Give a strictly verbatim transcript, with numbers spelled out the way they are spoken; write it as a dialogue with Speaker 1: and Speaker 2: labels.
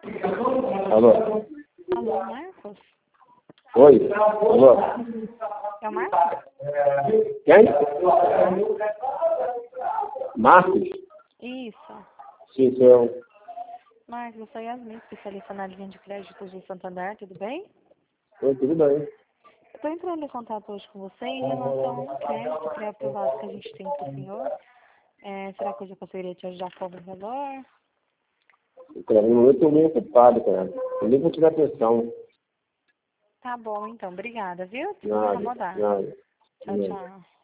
Speaker 1: Alô?
Speaker 2: Alô, Marcos?
Speaker 1: Oi? Alô?
Speaker 2: É o Marcos?
Speaker 1: Quem? Marcos?
Speaker 2: Isso.
Speaker 1: Sim, sou eu.
Speaker 2: Marcos, eu sou Yasmin, especialista na linha de crédito do Santander, tudo bem?
Speaker 1: Oi, tudo bem?
Speaker 2: Eu estou entrando em contato hoje com você em relação a um crédito pré-aprovado que a gente tem para o senhor. É, será que hoje eu conseguiria te ajudar com algum valor?
Speaker 1: Cara, no momento eu estou meio ocupado, cara. Eu nem vou te dar atenção.
Speaker 2: Tá bom, então. Obrigada, viu? Desculpa
Speaker 1: Nada,
Speaker 2: incomodar.
Speaker 1: nada.
Speaker 2: Tchau,
Speaker 1: nada.
Speaker 2: tchau.